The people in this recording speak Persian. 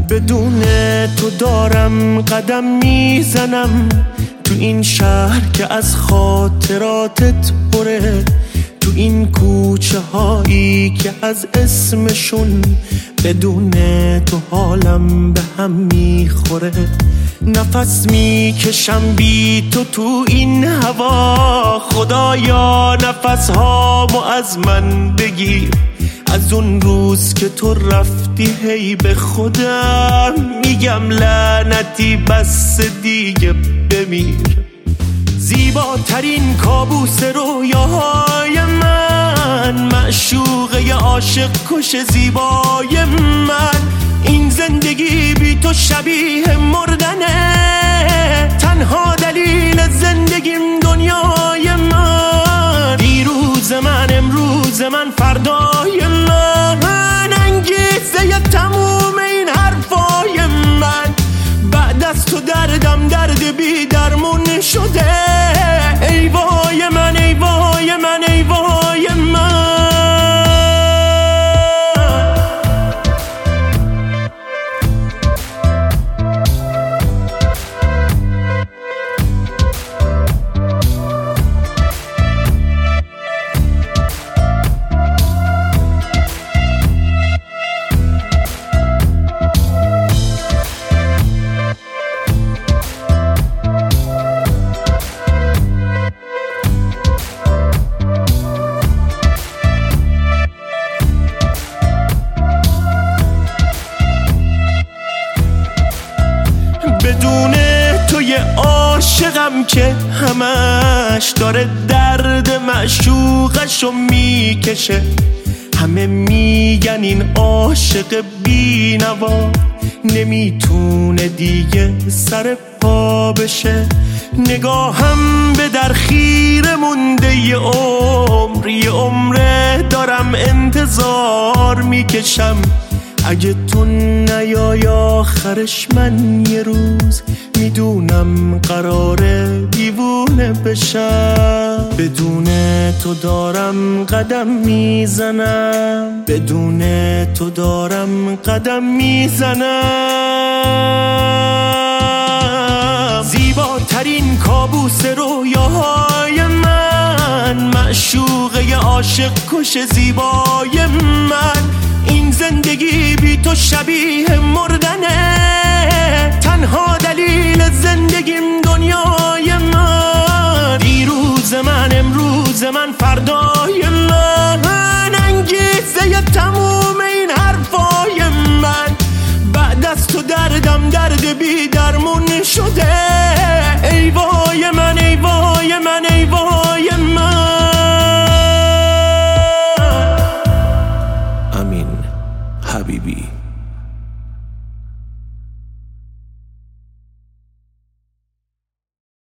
بدون تو دارم قدم میزنم تو این شهر که از خاطراتت پره، تو این کوچه هایی که از اسمشون بدون تو حالم به هم میخوره. نفس میکشم بی تو این هوا، خدایا نفس هامو از من بگیر. از اون روز که تو رفتی هی به خودم میگم لعنتی بس دیگه بمیر. زیباترین کابوس رویاهای من، معشوقه عاشق کش زیبای من، این زندگی بی تو شبیه مردنه. تنها دلیل زندگیم دنیای من، دیروز من، امروز من، فردای من، انگیزه تموم این حرفای من. بعد از تو دردم درد بی درمون شده. ای وای من، ای وای من، ای وای من. بدون تو یه عاشقم که همش داره درد معشوقشو میکشه. همه میگن این عاشق بی‌نوا نمیتونه دیگه سر پا بشه. نگاهم به در خیره مونده یه عمره دارم انتظار میکشم. اگه تو نیای آخرش من یه روز میدونم قراره دیوونه بشم. بدون تو دارم قدم میزنم، بدون تو دارم قدم میزنم. زیباترین کابوس رویاهای من، معشوقه عاشق کش زیبای من، این زندگی بی تو شبیه مردنه. تنها دلیل زندگیم دنیای من، دیروز من، امروز من، فردای من، انگیزه تموم این حرفای من. بعد از تو دردم درد بی درمون شده. ای وای من، ای وای من،